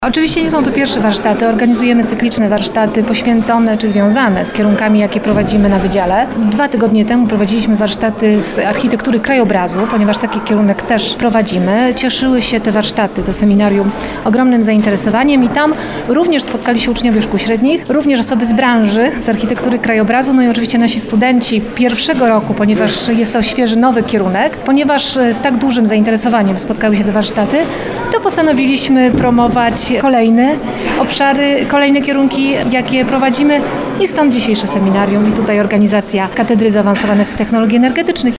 Oczywiście nie są to pierwsze warsztaty. Organizujemy cykliczne warsztaty poświęcone czy związane z kierunkami, jakie prowadzimy na wydziale. 2 tygodnie temu prowadziliśmy warsztaty z architektury krajobrazu, ponieważ taki kierunek też prowadzimy. Cieszyły się te warsztaty, to seminarium ogromnym zainteresowaniem i tam również spotkali się uczniowie szkół średnich, również osoby z branży, z architektury krajobrazu, no i oczywiście nasi studenci pierwszego roku, ponieważ jest to świeży, nowy kierunek. Ponieważ z tak dużym zainteresowaniem spotkały się te warsztaty, to postanowiliśmy promować kolejne obszary, kolejne kierunki, jakie prowadzimy i stąd dzisiejsze seminarium i tutaj organizacja Katedry Zaawansowanych Technologii Energetycznych.